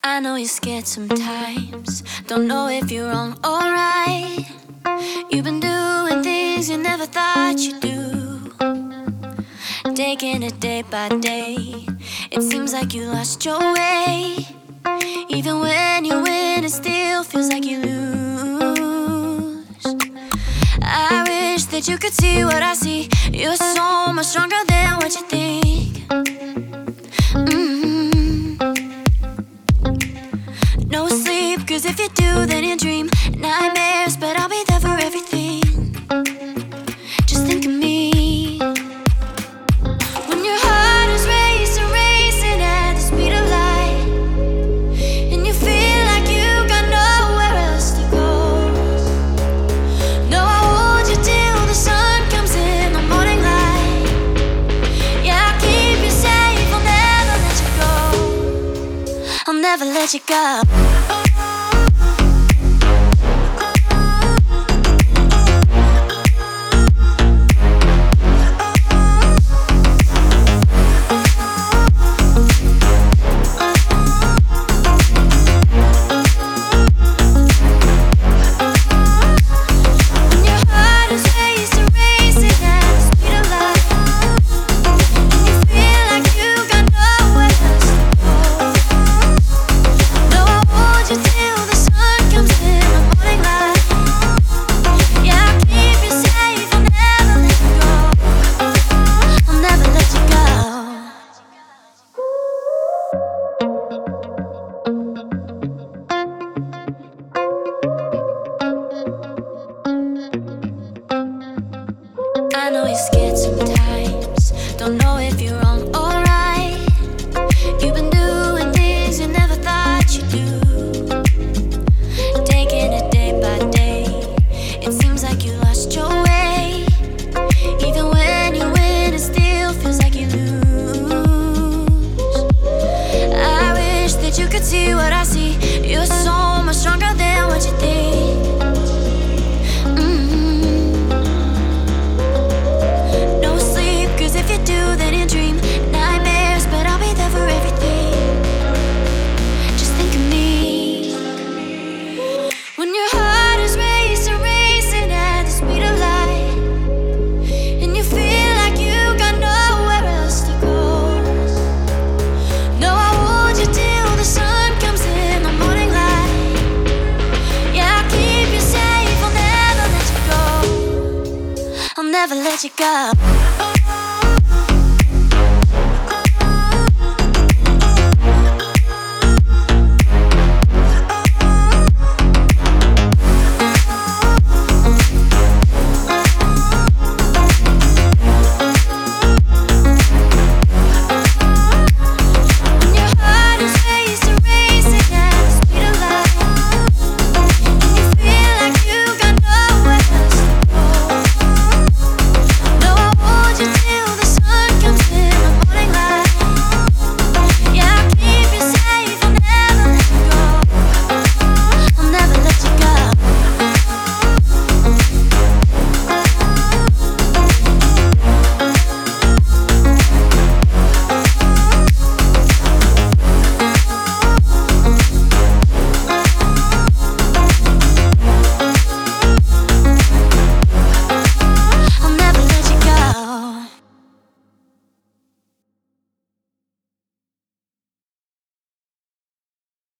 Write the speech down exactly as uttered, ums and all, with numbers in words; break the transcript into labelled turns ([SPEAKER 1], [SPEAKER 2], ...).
[SPEAKER 1] I know you're scared sometimes, don't know if you're wrong or right. You've been doing things you never thought you'd do, taking it day by day. It seems like you lost your way. Even when you win, it still feels like you lose. I wish that you could see what I see. You're so much stronger than what you think. mm-hmm. No sleep, cause if you do, then you dream nightmares, but I'll be there for everything. Just think of me. When your heart is racing, racing at the speed of light, and you feel like you got nowhere else to go. No, I'll hold you till the sun comes in the morning light. Yeah, I'll keep you safe, I'll never let you go. I'll never let you go. I know you're scared sometimes, don't know if you're wrong or right. You've been doing things you never thought you'd do, taking it day by day. It seems like you lost your way. Even when you win, it still feels like you lose. I wish that you could see what I see. You're so much stronger than what you think. Never let you go.